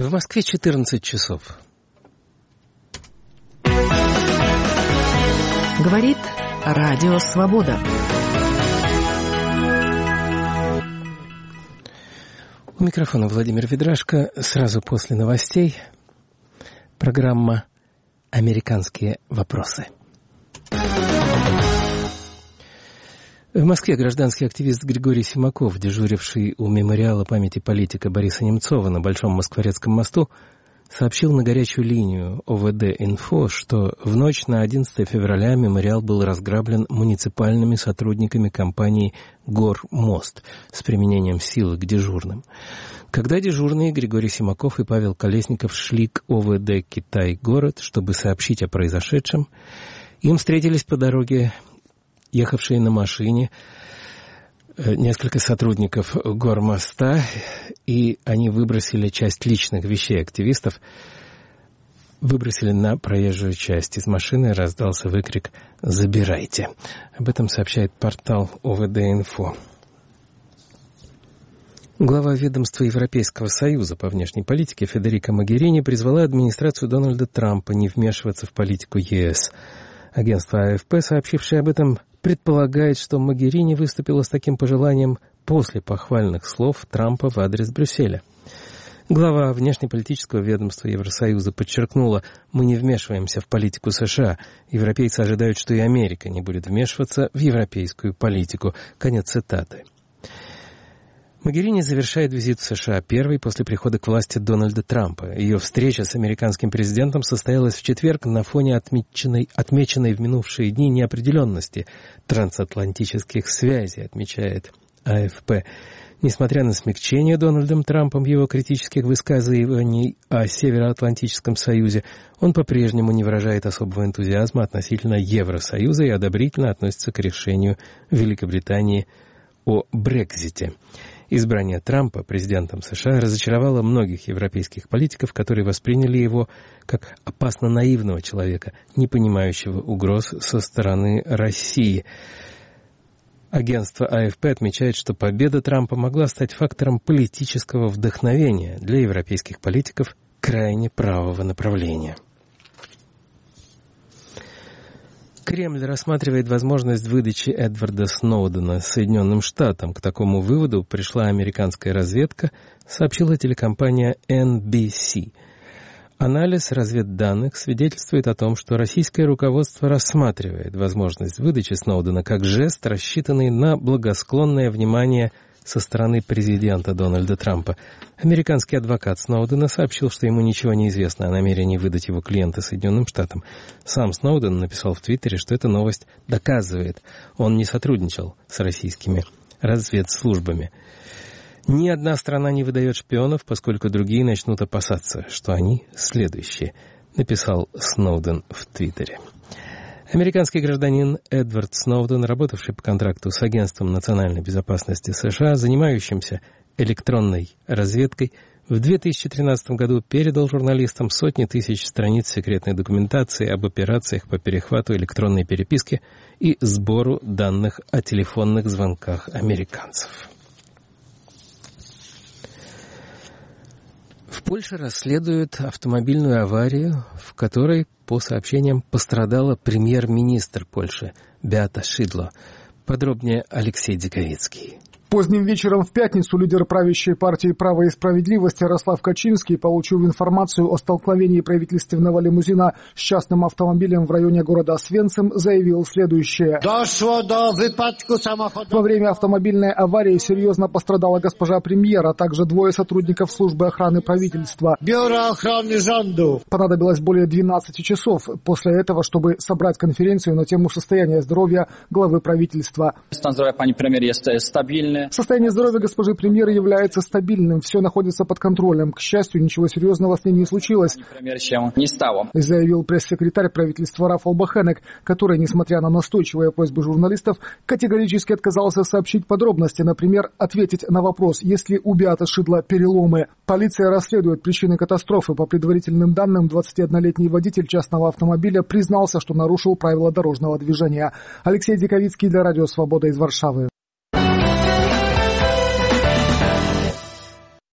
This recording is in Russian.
В Москве 14 часов. Говорит Радио Свобода. У микрофона Владимир Ведрашко. Сразу после новостей программа «Американские вопросы». В Москве гражданский активист Григорий Симаков, дежуривший у мемориала памяти политика Бориса Немцова на Большом Москворецком мосту, сообщил на горячую линию ОВД-Инфо, что в ночь на 11 февраля мемориал был разграблен муниципальными сотрудниками компании «Гормост» с применением силы к дежурным. Когда дежурные Григорий Симаков и Павел Колесников шли к ОВД «Китай-город», чтобы сообщить о произошедшем, им встретились по дороге ехавшие на машине несколько сотрудников Гормоста, и они выбросили часть личных вещей активистов, выбросили на проезжую часть. Из машины раздался выкрик «Забирайте!». Об этом сообщает портал ОВД-Инфо. Глава ведомства Европейского Союза по внешней политике Федерико Могерини призвала администрацию Дональда Трампа не вмешиваться в политику ЕС. Агентство АФП, сообщившее об этом, предполагает, что Могерини выступила с таким пожеланием после похвальных слов Трампа в адрес Брюсселя. Глава внешнеполитического ведомства Евросоюза подчеркнула: «Мы не вмешиваемся в политику США. Европейцы ожидают, что и Америка не будет вмешиваться в европейскую политику». Конец цитаты. Могерини завершает визит в США первой после прихода к власти Дональда Трампа. Ее встреча с американским президентом состоялась в четверг на фоне отмеченной в минувшие дни неопределенности трансатлантических связей, отмечает АФП. Несмотря на смягчение Дональдом Трампом его критических высказываний о Североатлантическом Союзе, он по-прежнему не выражает особого энтузиазма относительно Евросоюза и одобрительно относится к решению Великобритании о Брексите. Избрание Трампа президентом США разочаровало многих европейских политиков, которые восприняли его как опасно наивного человека, не понимающего угроз со стороны России. Агентство АФП отмечает, что победа Трампа могла стать фактором политического вдохновения для европейских политиков крайне правого направления. Кремль рассматривает возможность выдачи Эдварда Сноудена Соединенным Штатам. К такому выводу пришла американская разведка, сообщила телекомпания NBC. Анализ разведданных свидетельствует о том, что российское руководство рассматривает возможность выдачи Сноудена как жест, рассчитанный на благосклонное внимание со стороны президента Дональда Трампа. Американский адвокат Сноудена сообщил, что ему ничего не известно о намерении выдать его клиента Соединенным Штатам. Сам Сноуден написал в Твиттере, что эта новость доказывает, он не сотрудничал с российскими разведслужбами. Ни одна страна не выдает шпионов, поскольку другие начнут опасаться, что они следующие, написал Сноуден в Твиттере. Американский гражданин Эдвард Сноуден, работавший по контракту с Агентством национальной безопасности США, занимающимся электронной разведкой, в 2013 году передал журналистам сотни тысяч страниц секретной документации об операциях по перехвату электронной переписки и сбору данных о телефонных звонках американцев. В Польше расследуют автомобильную аварию, в которой, по сообщениям, пострадала премьер-министр Польши Беата Шидло. Подробнее Алексей Диковицкий. Поздним вечером в пятницу лидер правящей партии «Право и справедливость» Ярослав Качинский, получив информацию о столкновении правительственного лимузина с частным автомобилем в районе города Освенцим, заявил следующее. Во время автомобильной аварии серьезно пострадала госпожа премьер, а также двое сотрудников службы охраны правительства. Понадобилось более 12 часов после этого, чтобы собрать конференцию на тему состояния здоровья главы правительства. Состояние здоровья госпожи премьера является стабильным, все находится под контролем. К счастью, ничего серьезного с ней не случилось, заявил пресс-секретарь правительства Рафал Бахенек, который, несмотря на настойчивые просьбы журналистов, категорически отказался сообщить подробности, например, ответить на вопрос, есть ли у Беаты Шидло переломы. Полиция расследует причины катастрофы. По предварительным данным, 21-летний водитель частного автомобиля признался, что нарушил правила дорожного движения. Алексей Диковицкий для Радио Свобода из Варшавы.